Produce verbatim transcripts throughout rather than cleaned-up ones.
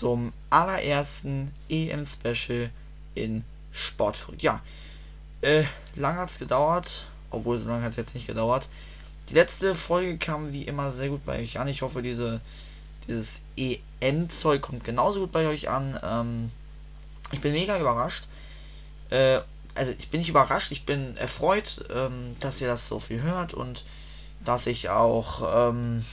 zum allerersten E M-Special in Sportverrückt. Ja, äh, lang hat es gedauert, obwohl so lange hat es jetzt nicht gedauert. Die letzte Folge kam wie immer sehr gut bei euch an. Ich hoffe, diese, dieses E M-Zeug kommt genauso gut bei euch an. Ähm, ich bin mega überrascht. Äh, also ich bin nicht überrascht, ich bin erfreut, ähm, dass ihr das so viel hört und dass ich auch, ähm,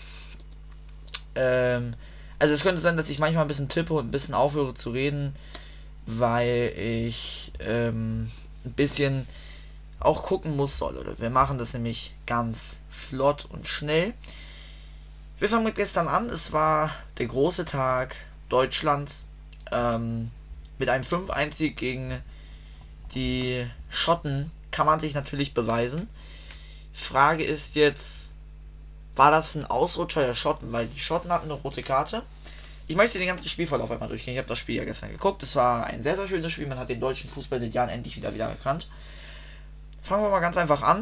ähm, also es könnte sein, dass ich manchmal ein bisschen tippe und ein bisschen aufhöre zu reden, weil ich ähm, ein bisschen auch gucken muss, soll. Oder wir machen das nämlich ganz flott und schnell. Wir fangen mit gestern an. Es war der große Tag Deutschlands ähm, mit einem fünf eins Sieg gegen die Schotten kann man sich natürlich beweisen. Frage ist jetzt, war das ein Ausrutscher der Schotten? Weil die Schotten hatten eine rote Karte. Ich möchte den ganzen Spielverlauf einmal durchgehen. Ich habe das Spiel ja gestern geguckt. Es war ein sehr, sehr schönes Spiel. Man hat den deutschen Fußball seit Jahren endlich wieder wieder erkannt. Fangen wir mal ganz einfach an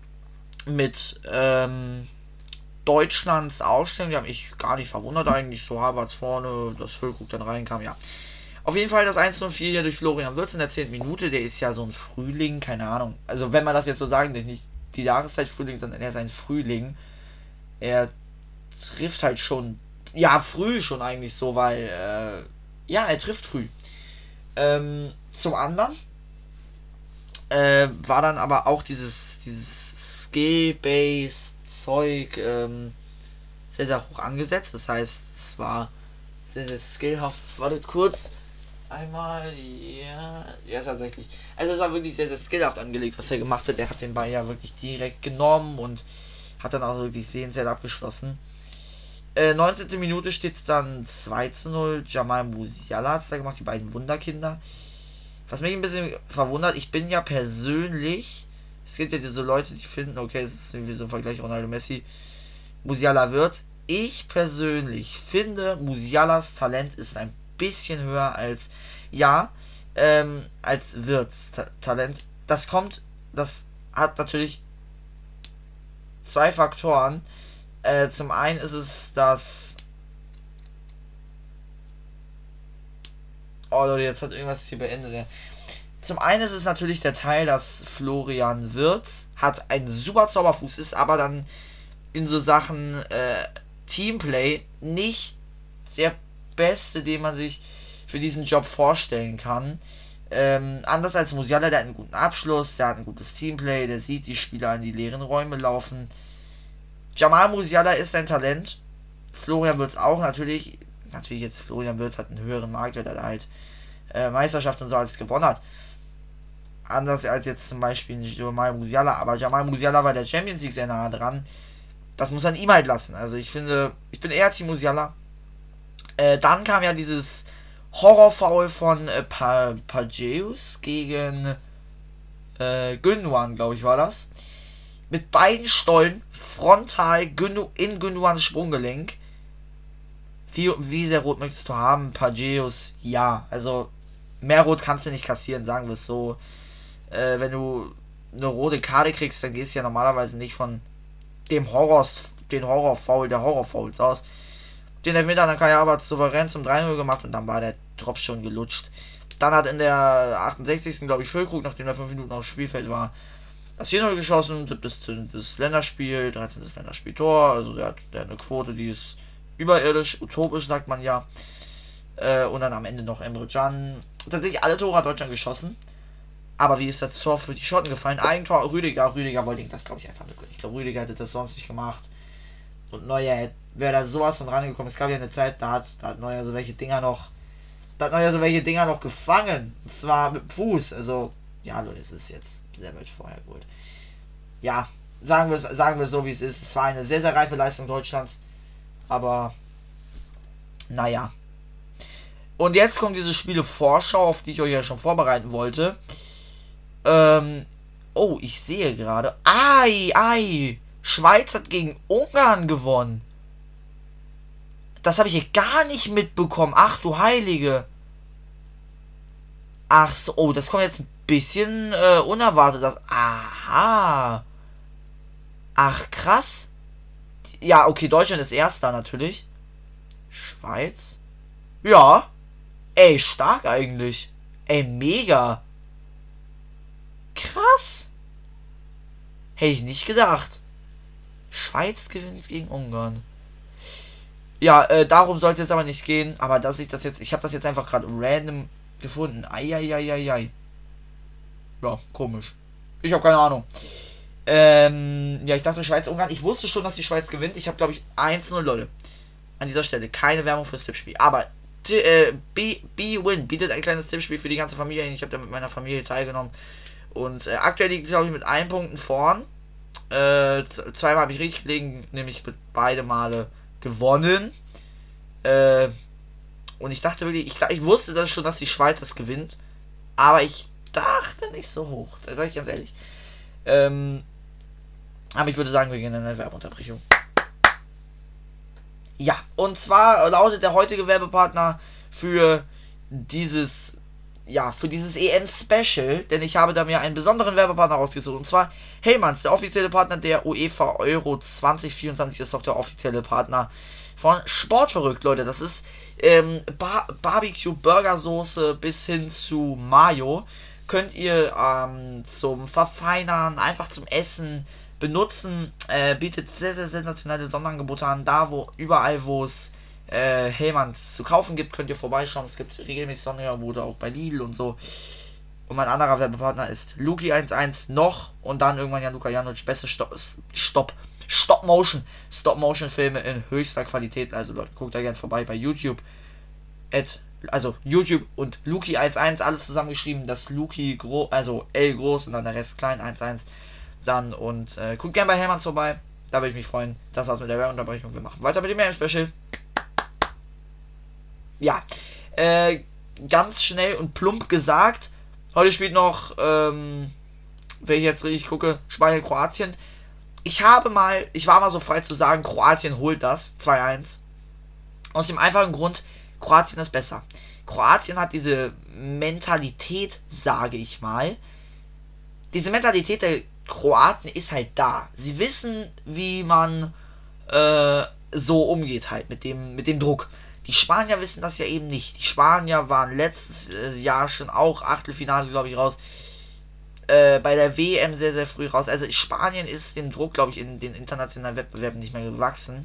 mit ähm, Deutschlands Aufstellung. Die haben mich gar nicht verwundert eigentlich. So Havertz vorne, das Füllkrug dann reinkam, ja. Auf jeden Fall das eins zu vier hier durch Florian Wirtz in der zehnten Minute. Der ist ja so ein Frühling, keine Ahnung. Also wenn man das jetzt so sagen, nicht die Jahreszeit Frühling, sondern er ist ein Frühling. Er trifft halt schon, ja, früh schon eigentlich so, weil, äh, ja, er trifft früh. Ähm, zum anderen äh, war dann aber auch dieses, dieses Skill-Based Zeug ähm, sehr, sehr hoch angesetzt. Das heißt, es war sehr, sehr skillhaft. Wartet kurz. Einmal, ja, ja, tatsächlich. Also es war wirklich sehr, sehr skillhaft angelegt, was er gemacht hat. Er hat den Ball ja wirklich direkt genommen und hat dann auch wirklich sehenswert abgeschlossen. Äh, neunzehnte Minute steht es dann zwei zu null. Jamal Musiala hat es da gemacht, die beiden Wunderkinder. Was mich ein bisschen verwundert, ich bin ja persönlich, es gibt ja diese Leute, die finden, okay, es ist irgendwie so ein Vergleich Ronaldo-Messi, Musiala wird. Ich persönlich finde, Musialas Talent ist ein bisschen höher als, ja, ähm, als Wirtz Ta- Talent. Das kommt, das hat natürlich zwei Faktoren. Äh, zum einen ist es, dass, oh Leute, jetzt hat irgendwas hier beendet. Ja. Zum einen ist es natürlich der Teil, dass Florian Wirtz hat einen super Zauberfuß, ist aber dann in so Sachen äh, Teamplay nicht der Beste, den man sich für diesen Job vorstellen kann. Ähm, anders als Musiala, der hat einen guten Abschluss, der hat ein gutes Teamplay, der sieht die Spieler in die leeren Räume laufen. Jamal Musiala ist ein Talent. Florian Wirtz auch, natürlich. Natürlich jetzt, Florian Wirtz hat einen höheren Marktwert, weil er halt äh, Meisterschaft und so alles gewonnen hat. Anders als jetzt zum Beispiel Jamal Musiala. Aber Jamal Musiala war der Champions League sehr nah dran. Das muss man ihm halt lassen. Also ich finde, ich bin eher Team Musiala. Äh, dann kam ja dieses Horrorfoul von äh, pa- Pageus gegen äh, Gündogan, glaube ich, war das. Mit beiden Stollen frontal Gündu- in Gündogans Sprunggelenk. Wie, wie sehr rot möchtest du haben? Pageus, ja. Also mehr rot kannst du nicht kassieren, sagen wir es so. Äh, wenn du eine rote Karte kriegst, dann gehst du ja normalerweise nicht von dem Horror, den Horrorfoul der Horrorfouls aus. Den Elfmeter hat Kai Havertz souverän zum drei null gemacht und dann war der Drops schon gelutscht. Dann hat in der achtundsechzigsten glaube ich Füllkrug, nachdem er fünf Minuten aufs Spielfeld war, das vier null geschossen, siebtes Länderspiel, dreizehntes Länderspieltor, also der hat, der hat eine Quote, die ist überirdisch, utopisch sagt man ja. Äh, und dann am Ende noch Emre Can. Tatsächlich alle Tore hat Deutschland geschossen. Aber wie ist das Tor für die Schotten gefallen? Eigentor Rüdiger, Rüdiger wollte das glaube ich einfach nicht. Ich glaube Rüdiger hätte das sonst nicht gemacht. Und Neuer wäre da sowas von rangekommen. Es gab ja eine Zeit, da hat, da hat Neuer so welche Dinger noch, da hat Neuer so welche Dinger noch gefangen. Und zwar mit dem Fuß. Also, ja Leute, es ist jetzt sehr weit vorher gut. Ja, sagen wir sagen wir so wie es ist. Es war eine sehr, sehr reife Leistung Deutschlands. Aber, naja. Und jetzt kommt diese Spiele-Vorschau, auf die ich euch ja schon vorbereiten wollte. Ähm, oh, ich sehe gerade. Ei, ei. Schweiz hat gegen Ungarn gewonnen. Das habe ich hier gar nicht mitbekommen. Ach du Heilige. Ach so, oh, das kommt jetzt ein bisschen äh, unerwartet. Das, aha. Ach, krass. Ja, okay, Deutschland ist Erster natürlich. Schweiz. Ja. Ey, stark eigentlich. Ey, mega. Krass. Hätte ich nicht gedacht. Schweiz gewinnt gegen Ungarn. Ja, äh, darum sollte es jetzt aber nicht gehen. Aber dass ich das jetzt... Ich habe das jetzt einfach gerade random gefunden. Eieieiei. Ja, komisch. Ich habe keine Ahnung. Ähm, ja, ich dachte Schweiz-Ungarn. Ich wusste schon, dass die Schweiz gewinnt. Ich habe, glaube ich, eins null, Leute. An dieser Stelle. Keine Werbung fürs Tippspiel. Aber äh, B-Win bietet ein kleines Tippspiel für die ganze Familie. Ich habe da mit meiner Familie teilgenommen. Und äh, aktuell liegt, glaube ich, mit einem Punkten vorn. Äh, zweimal habe ich richtig gelegen, nämlich mit beide Male gewonnen. Äh, und ich dachte wirklich, ich, ich wusste das schon, dass die Schweiz das gewinnt. Aber ich dachte nicht so hoch. Das sage ich ganz ehrlich. Ähm, aber ich würde sagen, wir gehen in eine Werbeunterbrechung. Ja, und zwar lautet der heutige Werbepartner für dieses, ja, für dieses E M-Special, denn ich habe da mir einen besonderen Werbepartner rausgesucht, und zwar Hellmann's, der offizielle Partner der UEFA Euro zwanzig vierundzwanzig, ist auch der offizielle Partner von Sportverrückt, Leute. Das ist ähm, Bar- Barbecue-Burgersoße bis hin zu Mayo. Könnt ihr ähm, zum Verfeinern, einfach zum Essen benutzen. Äh, bietet sehr, sehr sensationelle Sonderangebote an. Da, wo überall, wo es äh, Hellmann's zu kaufen gibt, könnt ihr vorbeischauen. Es gibt regelmäßig Sonderangebote auch bei Lidl und so. Und mein anderer Werbepartner ist Luki elf noch und dann irgendwann ja Luka Janovic. Beste Stop, Stop, Stop Motion, Stop Motion Filme in höchster Qualität. Also Leute, guckt da gerne vorbei bei YouTube. At, also YouTube und Luki elf, alles zusammengeschrieben. Das Luki groß, also L groß und dann der Rest klein, eins eins. Dann und äh, guckt gerne bei Hellmann's vorbei. Da würde ich mich freuen. Das war's mit der Werbeunterbrechung. Wir machen weiter mit dem E M-Special. Ja, äh, ganz schnell und plump gesagt. Heute spielt noch, ähm, wenn ich jetzt richtig gucke, Spanien, Kroatien. Ich habe mal, ich war mal so frei zu sagen, Kroatien holt das, zwei eins. Aus dem einfachen Grund, Kroatien ist besser. Kroatien hat diese Mentalität, sage ich mal. Diese Mentalität der Kroaten ist halt da. Sie wissen, wie man äh, so umgeht halt mit dem, mit dem Druck. Die Spanier wissen das ja eben nicht. Die Spanier waren letztes Jahr schon auch Achtelfinale, glaube ich, raus. Äh, bei der W M sehr, sehr früh raus. Also Spanien ist dem Druck, glaube ich, in den internationalen Wettbewerben nicht mehr gewachsen.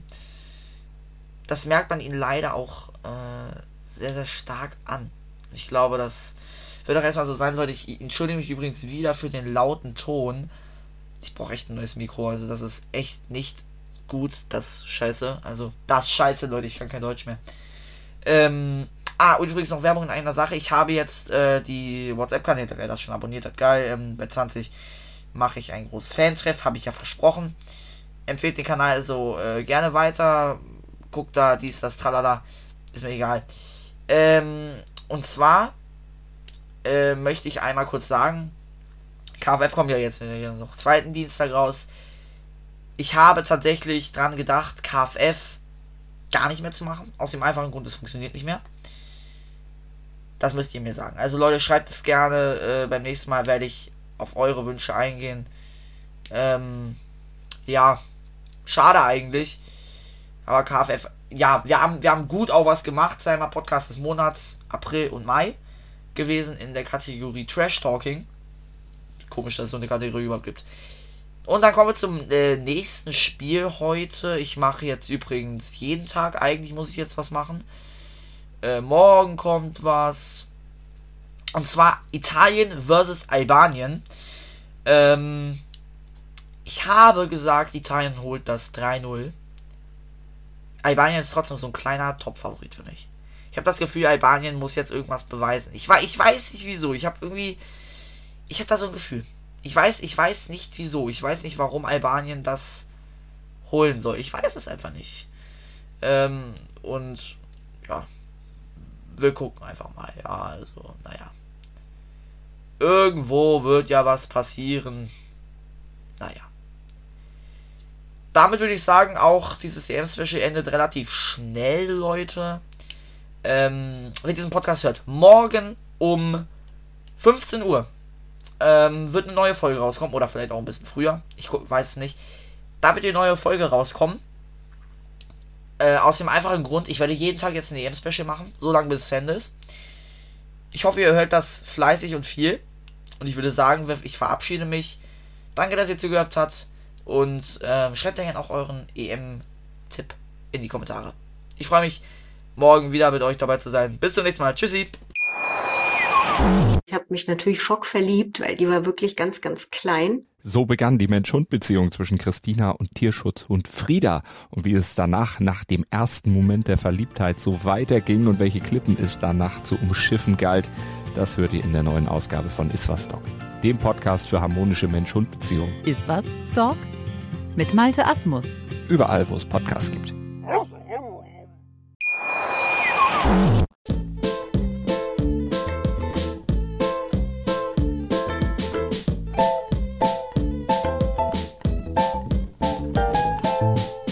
Das merkt man ihnen leider auch äh, sehr, sehr stark an. Ich glaube, das wird auch erstmal so sein, Leute. Ich entschuldige mich übrigens wieder für den lauten Ton. Ich brauche echt ein neues Mikro. Also das ist echt nicht gut. Das Scheiße. Also das Scheiße, Leute. Ich kann kein Deutsch mehr. Ähm, ah, und übrigens noch Werbung in einer Sache. Ich habe jetzt äh, die WhatsApp-Kanäle, wer das schon abonniert hat, geil. Ähm, bei zwanzig mache ich ein großes Fan-Treff, habe ich ja versprochen. Empfehlt den Kanal also äh, gerne weiter. Guckt da, dies, das, tralala. Ist mir egal. Ähm, und zwar äh, möchte ich einmal kurz sagen, K F F kommt ja jetzt äh, noch zweiten Dienstag raus. Ich habe tatsächlich dran gedacht, K F F gar nicht mehr zu machen. Aus dem einfachen Grund, es funktioniert nicht mehr. Das müsst ihr mir sagen. Also Leute, schreibt es gerne. Äh, beim nächsten Mal werde ich auf eure Wünsche eingehen. Ähm, ja, schade eigentlich. Aber K F F, ja, wir haben, wir haben gut auch was gemacht. Sei mal Podcast des Monats, April und Mai gewesen in der Kategorie Trash Talking. Komisch, dass es so eine Kategorie überhaupt gibt. Und dann kommen wir zum äh, nächsten Spiel heute. Ich mache jetzt übrigens jeden Tag, eigentlich muss ich jetzt was machen. Äh, morgen kommt was. Und zwar Italien versus Albanien. Ähm, ich habe gesagt, Italien holt das drei null. Albanien ist trotzdem so ein kleiner Top-Favorit für mich. Ich habe das Gefühl, Albanien muss jetzt irgendwas beweisen. Ich, ich weiß nicht wieso. Ich habe irgendwie... Ich habe da so ein Gefühl. Ich weiß, ich weiß nicht wieso. Ich weiß nicht, warum Albanien das holen soll. Ich weiß es einfach nicht. Ähm, und ja, wir gucken einfach mal. Ja, also, naja. Irgendwo wird ja was passieren. Naja. Damit würde ich sagen, auch dieses E M-Special endet relativ schnell, Leute. Ähm, wenn ihr diesen Podcast hört, morgen um fünfzehn Uhr ähm, wird eine neue Folge rauskommen. Oder vielleicht auch ein bisschen früher. Ich weiß es nicht. Da wird die neue Folge rauskommen. Äh, aus dem einfachen Grund, ich werde jeden Tag jetzt ein E M-Special machen, so lange bis es zu Ende ist. Ich hoffe, ihr hört das fleißig und viel. Und ich würde sagen, ich verabschiede mich. Danke, dass ihr zugehört habt. Und äh, schreibt dann auch euren E M-Tipp in die Kommentare. Ich freue mich, morgen wieder mit euch dabei zu sein. Bis zum nächsten Mal. Tschüssi. Ich habe mich natürlich schockverliebt, weil die war wirklich ganz, ganz klein. So begann die Mensch-Hund-Beziehung zwischen Christina und Tierschutzhund Frieda. Und wie es danach, nach dem ersten Moment der Verliebtheit, so weiterging und welche Klippen es danach zu umschiffen galt, das hört ihr in der neuen Ausgabe von Iswas Dog, dem Podcast für harmonische Mensch-Hund-Beziehungen. Iswas Dog mit Malte Asmus. Überall, wo es Podcasts gibt.